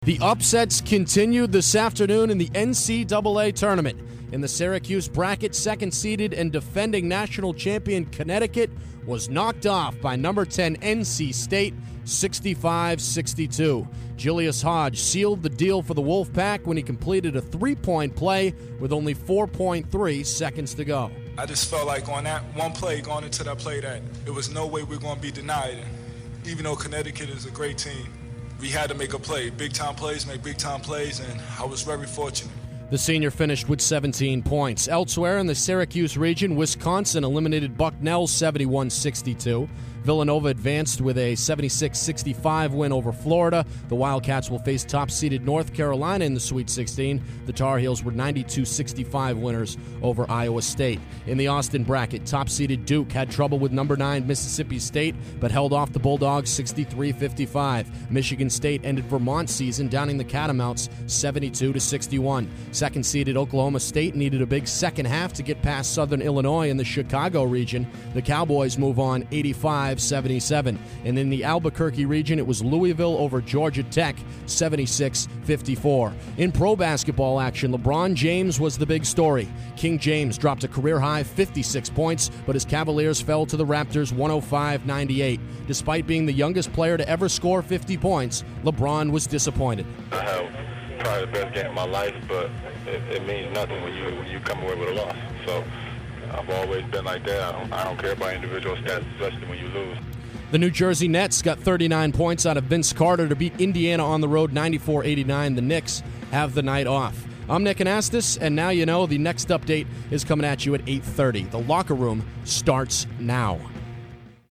The upsets continued this afternoon in the NCAA tournament. In the Syracuse bracket, second-seeded and defending national champion Connecticut was knocked off by number 10 NC State, 65-62. Julius Hodge sealed the deal for the Wolfpack when he completed a three-point play with only 4.3 seconds to go. I just felt like on that one play, going into that play, that there was no way we were going to be denied. Even though Connecticut is a great team, we had to make a play. Big-time plays make big-time plays, and I was very fortunate. The senior finished with 17 points. Elsewhere in the Syracuse region, Wisconsin eliminated Bucknell 71-62. Villanova advanced with a 76-65 win over Florida. The Wildcats will face top-seeded North Carolina in the Sweet 16. The Tar Heels were 92-65 winners over Iowa State. In the Austin bracket, top-seeded Duke had trouble with number 9 Mississippi State, but held off the Bulldogs 63-55. Michigan State ended Vermont's season downing the Catamounts 72-61. Second-seeded Oklahoma State needed a big second half to get past Southern Illinois in the Chicago region. The Cowboys move on 85-77. And in the Albuquerque region, it was Louisville over Georgia Tech, 76-54. In pro basketball action, LeBron James was the big story. King James dropped a career-high 56 points, but his Cavaliers fell to the Raptors 105-98. Despite being the youngest player to ever score 50 points, LeBron was disappointed. I have probably the best game of my life, but it means nothing when you come away with a loss. So I've always been like that. I don't care about individual stats, especially when you lose. The New Jersey Nets got 39 points out of Vince Carter to beat Indiana on the road 94-89. The Knicks have the night off. I'm Nick Anastas, and now you know the next update is coming at you at 8:30. The Locker Room starts now.